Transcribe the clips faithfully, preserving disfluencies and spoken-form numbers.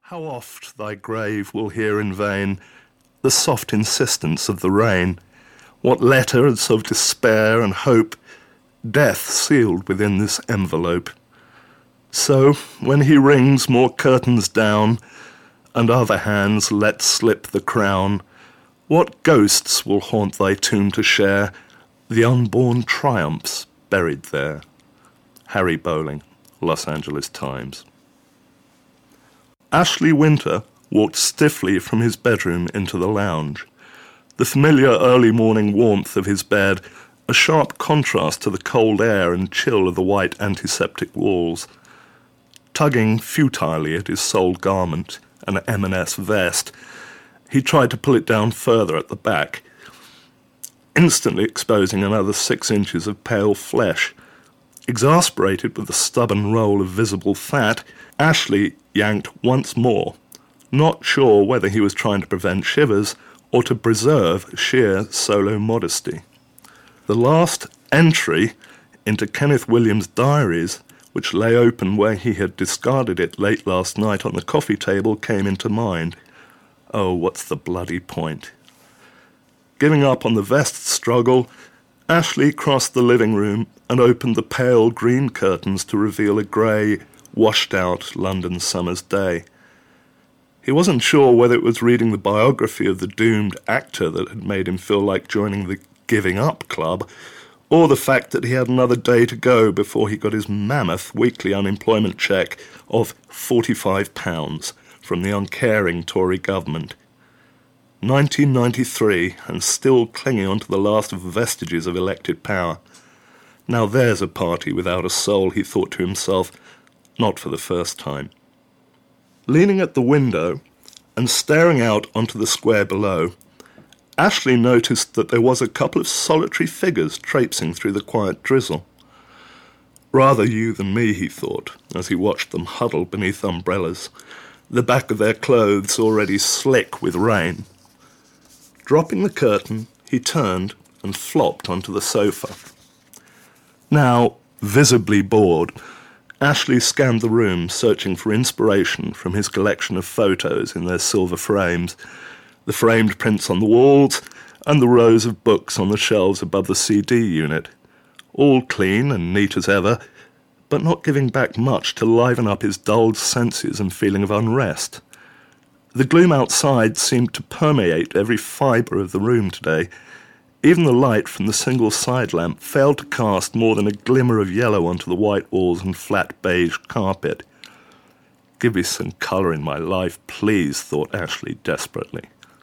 How oft thy grave will hear in vain the soft insistence of the rain, what letters of despair and hope death sealed within this envelope. So, when he rings more curtains down, and other hands let slip the crown, what ghosts will haunt thy tomb to share the unborn triumphs buried there? Harry Bowling, Los Angeles Times. Ashley Winter walked stiffly from his bedroom into the lounge. The familiar early morning warmth of his bed, a sharp contrast to the cold air and chill of the white antiseptic walls. Tugging futilely at his sole garment, an M and S vest, he tried to pull it down further at the back, instantly exposing another six inches of pale flesh. Exasperated with the stubborn roll of visible fat, Ashley yanked once more, not sure whether he was trying to prevent shivers or to preserve sheer solo modesty. The last entry into Kenneth Williams' diaries, which lay open where he had discarded it late last night on the coffee table, came into mind. Oh, what's the bloody point? Giving up on the vest struggle, Ashley crossed the living room and opened the pale green curtains to reveal a grey, washed-out London summer's day. He wasn't sure whether it was reading the biography of the doomed actor that had made him feel like joining the Giving Up Club, or the fact that he had another day to go before he got his mammoth weekly unemployment cheque of forty-five pounds from the uncaring Tory government. nineteen ninety-three, and still clinging on to the last vestiges of elected power. Now there's a party without a soul, he thought to himself, not for the first time. Leaning at the window and staring out onto the square below, Ashley noticed that there was a couple of solitary figures traipsing through the quiet drizzle. Rather you than me, he thought, as he watched them huddled beneath umbrellas, the back of their clothes already slick with rain. Dropping the curtain, he turned and flopped onto the sofa. Now, visibly bored, Ashley scanned the room, searching for inspiration from his collection of photos in their silver frames, the framed prints on the walls, and the rows of books on the shelves above the C D unit, all clean and neat as ever, but not giving back much to liven up his dulled senses and feeling of unrest. The gloom outside seemed to permeate every fibre of the room today. Even the light from the single side lamp failed to cast more than a glimmer of yellow onto the white walls and flat beige carpet. Give me some colour in my life, please, thought Ashley desperately.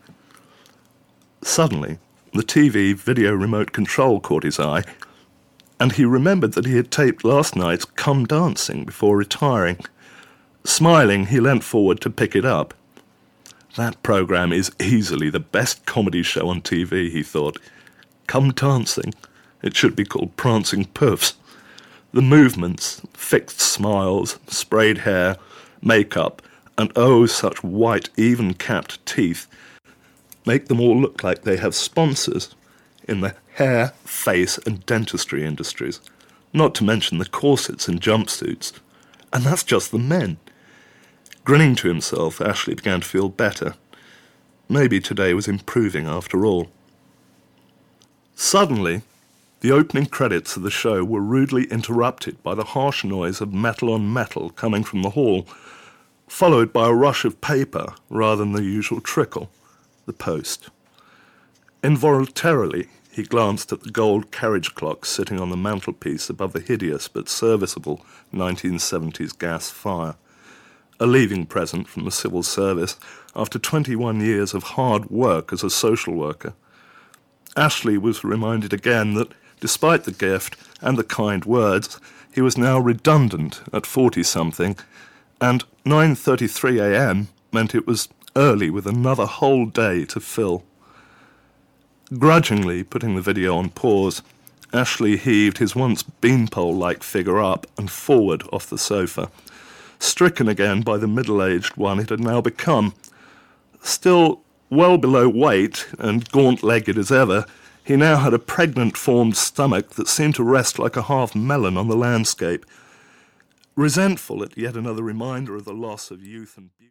Suddenly, the T V video remote control caught his eye, and he remembered that he had taped last night's Come Dancing before retiring. Smiling, he leant forward to pick it up. That programme is easily the best comedy show on T V, he thought. Come Dancing. It should be called Prancing Puffs. The movements, fixed smiles, sprayed hair, makeup, and oh, such white, even-capped teeth, make them all look like they have sponsors in the hair, face, and dentistry industries, not to mention the corsets and jumpsuits. And that's just the men. Grinning to himself, Ashley began to feel better. Maybe today was improving after all. Suddenly, the opening credits of the show were rudely interrupted by the harsh noise of metal on metal coming from the hall, followed by a rush of paper rather than the usual trickle, the post. Involuntarily, he glanced at the gold carriage clock sitting on the mantelpiece above the hideous but serviceable nineteen seventies gas fire, a leaving present from the civil service after twenty-one years of hard work as a social worker. Ashley was reminded again that, despite the gift and the kind words, he was now redundant at forty-something, and nine thirty-three a m meant it was early with another whole day to fill. Grudgingly putting the video on pause, Ashley heaved his once beanpole-like figure up and forward off the sofa, stricken again by the middle-aged one it had now become. Still well below weight and gaunt-legged as ever, he now had a pregnant-formed stomach that seemed to rest like a half-melon on the landscape. Resentful at yet another reminder of the loss of youth and beauty.